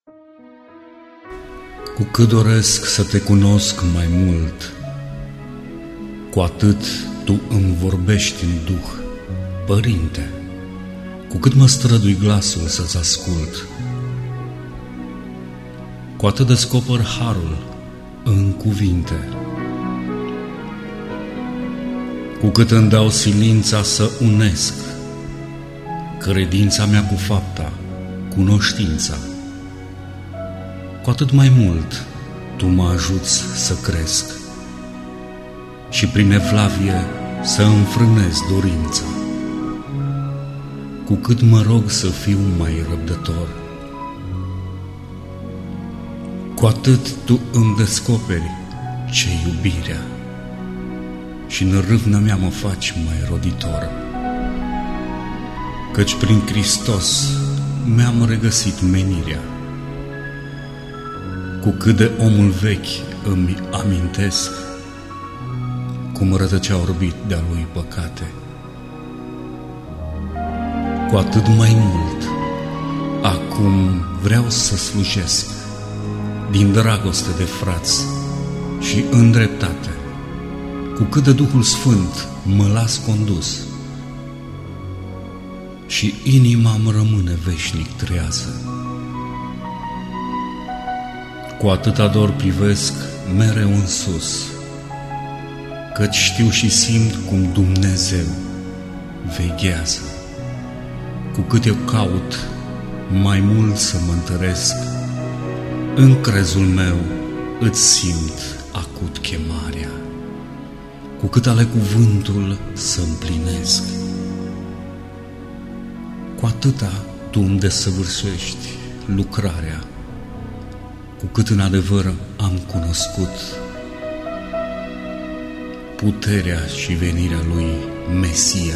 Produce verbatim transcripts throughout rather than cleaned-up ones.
Cu cât doresc să te cunosc mai mult, cu atât tu îmi vorbești în duh, Părinte, cu cât mă strădui glasul să-ți ascult, cu atât descoper harul în cuvinte. Cu cât îmi dau silința să unesc credința mea cu fapta, cunoștința, cu atât mai mult tu mă ajuți să cresc și prin evlavie să înfrânez dorința. Cu cât mă rog să fiu mai răbdător, cu atât tu îmi descoperi ce iubirea și în râvna mea mă faci mai roditor. Căci prin Hristos mi-am regăsit menirea. Cu cât de omul vechi îmi amintesc cum rătăcea orbit de-a lui păcate, cu atât mai mult acum vreau să slujesc din dragoste de frați și în dreptate, cu cât de Duhul Sfânt mă las condus și inima-mi rămâne veșnic trează. Cu atâta dor privesc mereu în sus, căci știu și simt cum Dumnezeu veghează. Cu cât eu caut mai mult să mă întăresc, în crezul meu îți simt acut chemarea. Cu cât ale cuvântul să împlinesc, cu atâta tu îmi desăvârșești lucrarea. Cu cât în adevăr am cunoscut puterea și venirea lui Mesia,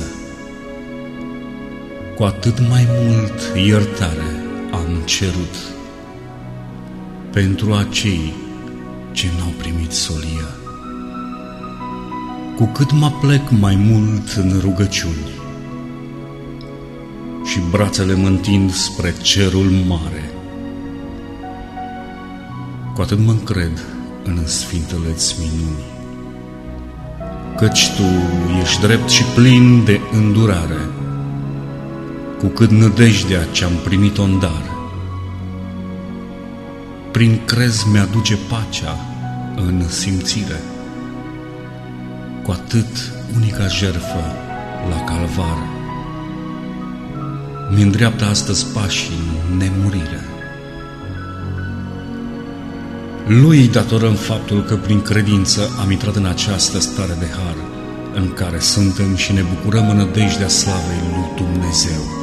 cu atât mai mult iertare am cerut pentru acei ce n-au primit solia. Cu cât mă plec mai mult în rugăciuni și brațele mă întind spre cerul mare, cu atât mă încred în sfintele-ți minuni. Căci tu ești drept și plin de îndurare, cu cât nădejdea ce-am primit-o în dar, prin crez mi-aduce pacea în simțire, cu atât unica jertfă la calvar mi îndreaptă astăzi pașii în nemurire. Lui datorăm faptul că prin credință am intrat în această stare de har în care suntem și ne bucurăm în nădejdea slavei lui Dumnezeu.